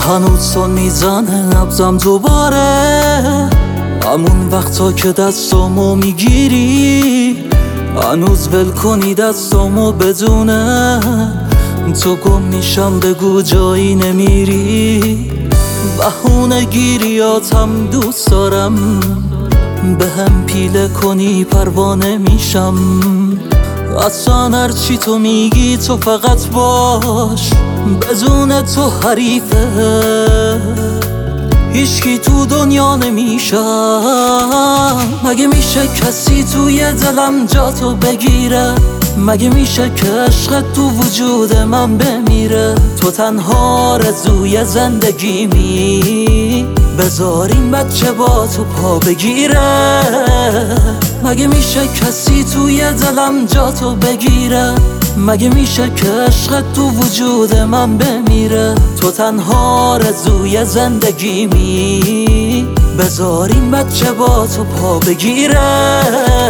هنوز سن میزنه نبضم دوباره، همون وقتا که دستامو میگیری، هنوز ول کنی دستامو بدونه تو گم میشم، بگو جایی نمیری. بهونه گیریاتم دوست دارم، به هم پیله کنی پروانه میشم. اصلا هرچی تو میگی تو فقط باش، بدون تو حریفه هیچکی تو دنیا نمیشم. مگه میشه کسی توی دلم جاتو بگیره؟ مگه میشه که عشقت تو وجود من بمیره؟ تو تنها رضوی زندگیمی، بذار این بچه با تو پا بگیره. مگه میشه کسی توی دلم جاتو بگیره؟ مگه میشه که عشقت تو وجود من بمیره؟ تو تنها رضوی زندگیمی، بذار این بچه با تو پا بگیره.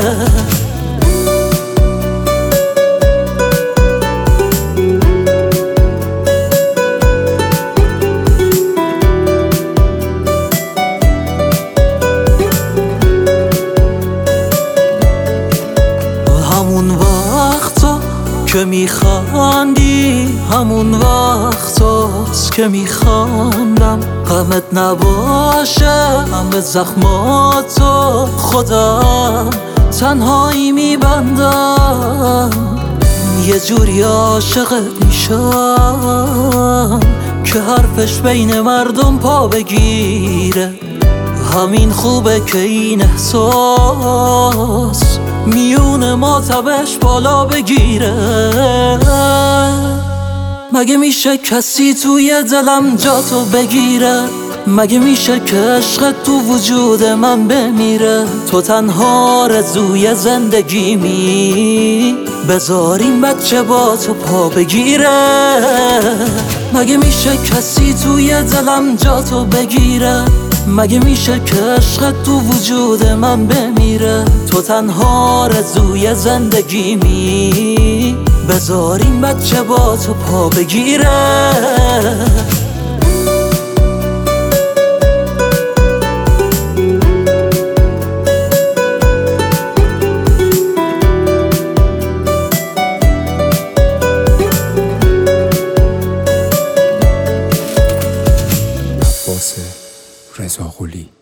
همون وقتا که میخندی، همون وقتاست که میخندم غمت نباشه، همه زخماتو خودم تنهایی میبندم. یه جوری عاشقت میشم که حرفش بین مردم پا بگیره. همین خوبه که این احساس میون ما تبش بالا بگیره. مگه میشه کسی توی دلم جاتو بگیره؟ مگه میشه که عشقت تو وجود من بمیره؟ تو تنها رضوی زندگیمی، بذار این بچه با تو پا بگیره. مگه میشه کسی توی دلم جاتو بگیره؟ مگه میشه که عشقت تو وجود من بمیره؟ تو تنها رضوی زندگیمی، بذار این بچه با تو پا بگیره. رضا قلی